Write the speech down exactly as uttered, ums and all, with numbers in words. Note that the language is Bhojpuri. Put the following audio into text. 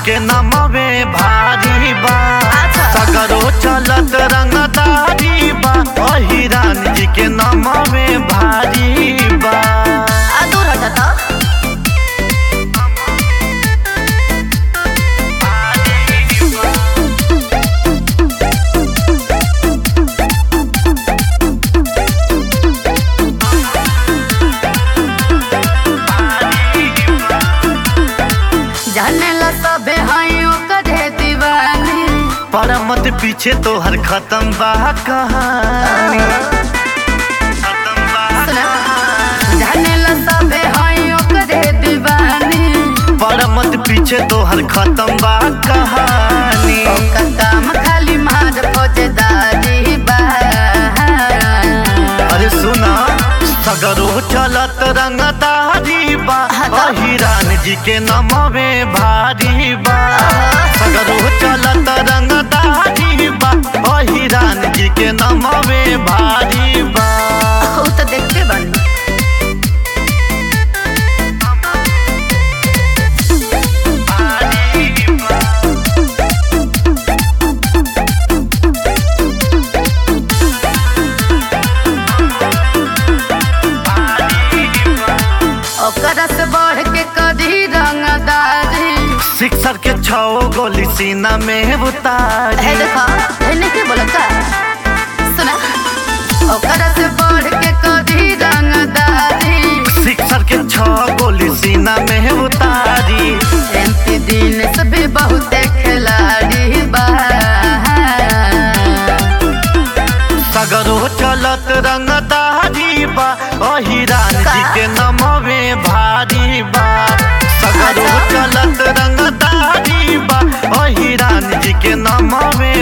के नमवे भारी बा। सगरो चलत रंगदारी बा, अहिरान जी के नमवे भारी बा। दूर हटा तो जाने ला सबे हाइयों कदे दीवानी, पर मत पीछे तो हर खत्म बा कहानी। सुना जाने ला सबे हाइयों कदे दीवानी, पर मत पीछे तो हर खत्म बा कहानी। ओका काम खाली मार फौजदारी बा। अरे सुना सगरो चलत रंगदारी बा, अहिरान जी के नमवे भारी बा। सगरो चलत रंगदारी बा, अहिरान जी के नमवे भारी बा। वो तो देखते बन ओकरा से बढ़ के कदी रंगदारी। सिक्सर के छो गोली सीना में उतारी। है देखा है के बोला का सुना ओकरा से बढ़ के कदी रंगदारी। सिक्सर के छो गोली सीना में उतारी। एमपी दिन सभी बहुत खिलाड़ी बा। सगरो चलत रंगदारी बा, अहिरान जी के नमवे भारी बा। सगरो चलत रंगदारी बा, अहिरान जी के नमवे